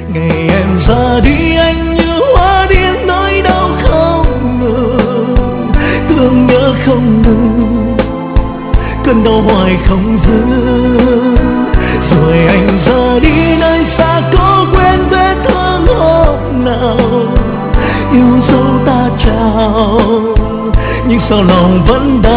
Ngày em ra đi anh như hoa điên, nỗi đau không ngừng, thương nhớ không ngừng, cơn đau hoài không dứt. Rồi anh ra đi nơi xa, có quên vết thương hôm nào yêu dấu ta chào, nhưng sao lòng vẫn đau.